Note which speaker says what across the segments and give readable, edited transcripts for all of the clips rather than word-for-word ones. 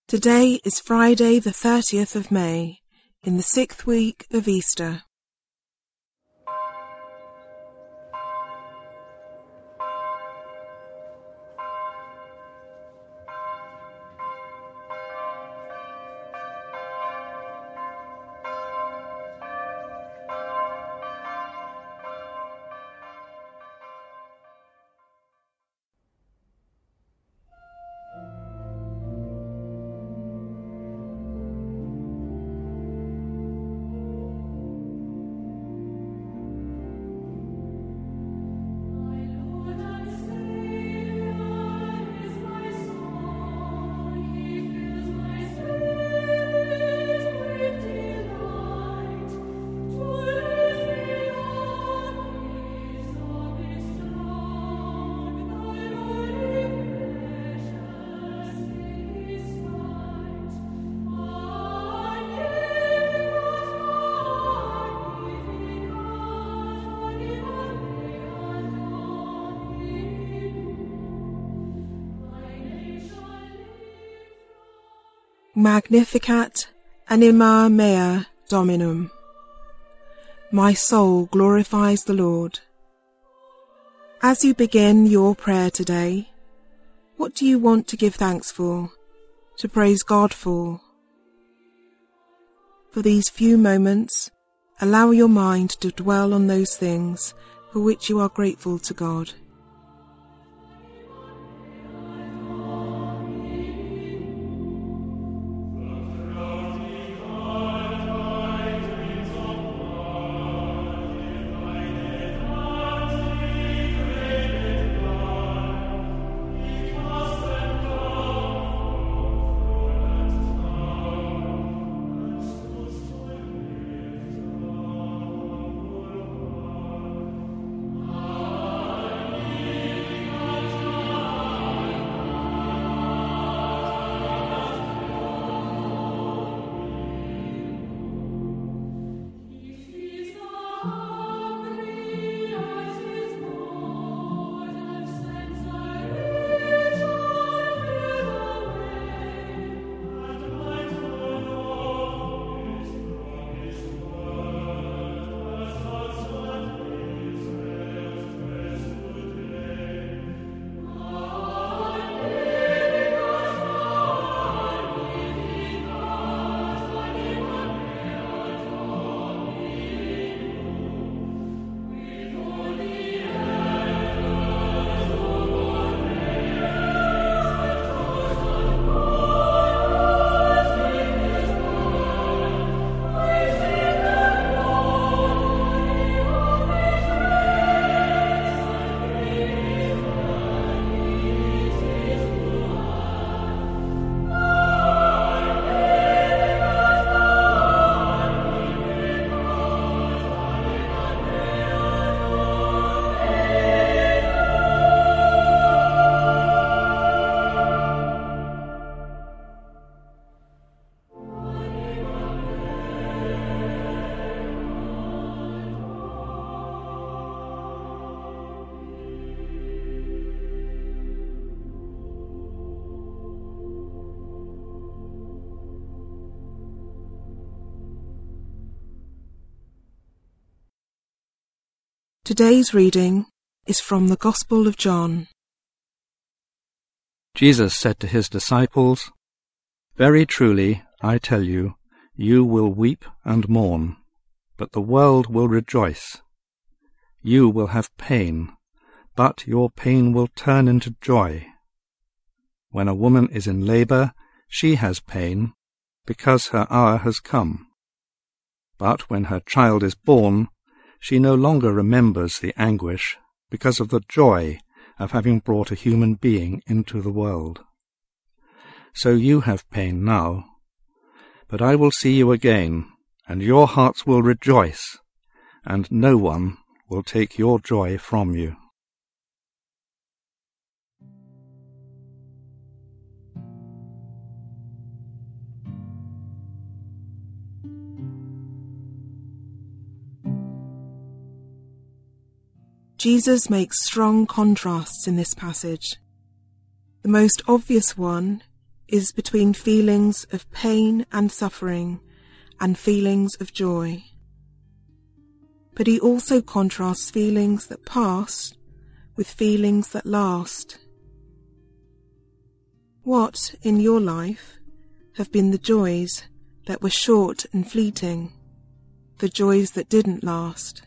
Speaker 1: Today is Friday the 30th of May, in the 6th week of Easter. Magnificat anima mea Dominum. My soul glorifies the Lord. As you begin your prayer today, what do you want to give thanks for, to praise God for? For these few moments, allow your mind to dwell on those things for which you are grateful to God. Today's reading is from the Gospel of John.
Speaker 2: Jesus said to his disciples, "Very truly, I tell you, you will weep and mourn, but the world will rejoice. You will have pain, but your pain will turn into joy. When a woman is in labor, she has pain, because her hour has come. But when her child is born, she no longer remembers the anguish because of the joy of having brought a human being into the world. So you have pain now, but I will see you again, and your hearts will rejoice, and no one will take your joy from you."
Speaker 1: Jesus makes strong contrasts in this passage. The most obvious one is between feelings of pain and suffering and feelings of joy. But he also contrasts feelings that pass with feelings that last. What in your life have been the joys that were short and fleeting, the joys that didn't last?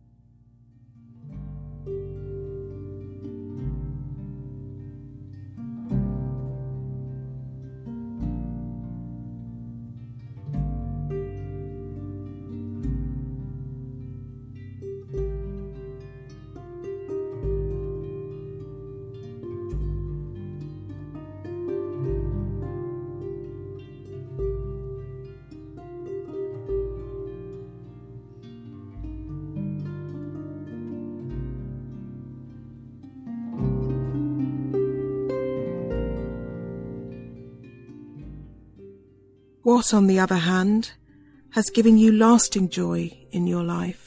Speaker 1: What, on the other hand, has given you lasting joy in your life?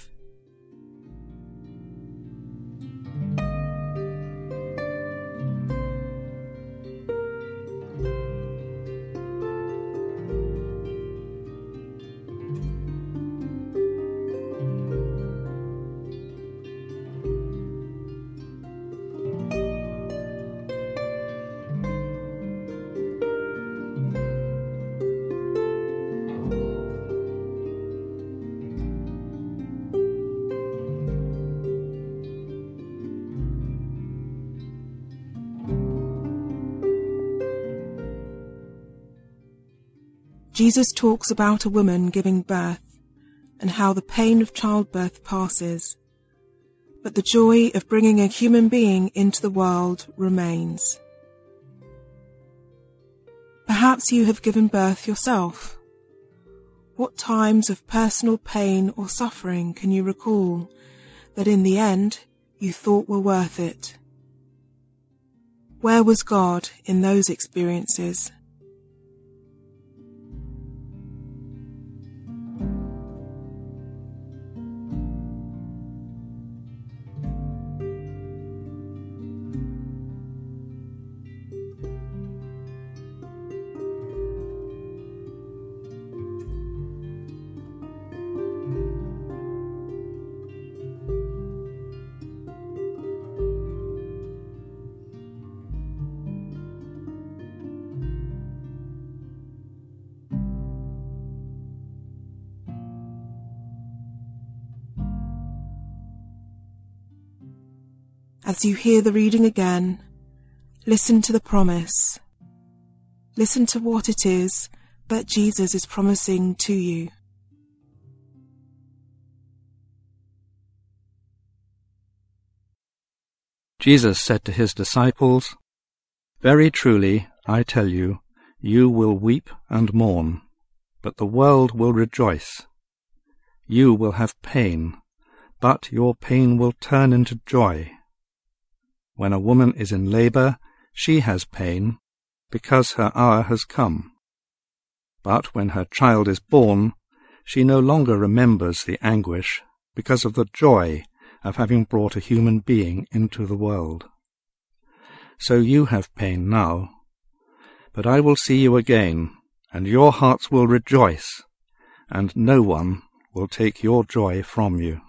Speaker 1: Jesus talks about a woman giving birth and how the pain of childbirth passes, but the joy of bringing a human being into the world remains. Perhaps you have given birth yourself. What times of personal pain or suffering can you recall that in the end you thought were worth it? Where was God in those experiences? As you hear the reading again, listen to the promise. Listen to what it is that Jesus is promising to you.
Speaker 2: Jesus said to his disciples, "Very truly, I tell you, you will weep and mourn, but the world will rejoice. You will have pain, but your pain will turn into joy. When a woman is in labor, she has pain, because her hour has come. But when her child is born, she no longer remembers the anguish because of the joy of having brought a human being into the world. So you have pain now, but I will see you again, and your hearts will rejoice, and no one will take your joy from you."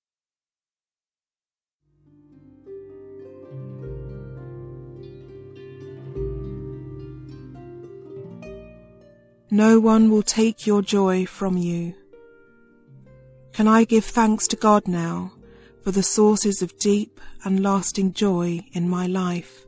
Speaker 1: No one will take your joy from you. Can I give thanks to God now for the sources of deep and lasting joy in my life?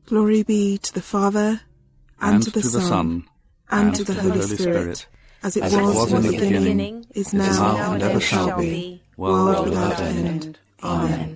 Speaker 1: Glory be to the Father, and to the Son, and to the Holy Spirit, as it was in the beginning, is now, and ever shall be, world without end. Amen.